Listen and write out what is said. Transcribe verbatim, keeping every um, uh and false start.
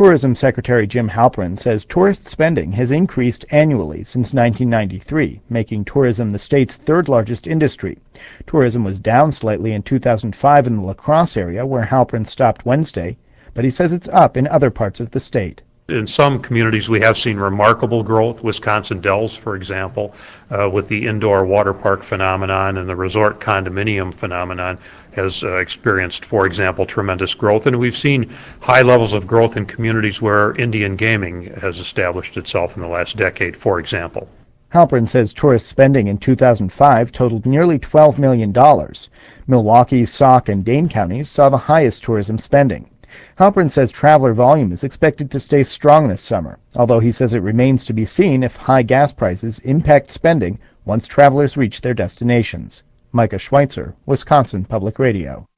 Tourism Secretary Jim Halpern says tourist spending has increased annually since nineteen ninety-three, making tourism the state's third largest industry. Tourism was down slightly in two thousand five in the La Crosse area, where Halpern stopped Wednesday, but he says it's up in other parts of the state. In some communities, we have seen remarkable growth. Wisconsin Dells, for example, uh, with the indoor water park phenomenon and the resort condominium phenomenon, has uh, experienced, for example, tremendous growth. And we've seen high levels of growth in communities where Indian gaming has established itself in the last decade, for example. Halpern says tourist spending in two thousand five totaled nearly twelve million dollars. Milwaukee, Sauk, and Dane counties saw the highest tourism spending. Halpern says traveler volume is expected to stay strong this summer, although he says it remains to be seen if high gas prices impact spending once travelers reach their destinations. Micah Schweitzer, Wisconsin Public Radio.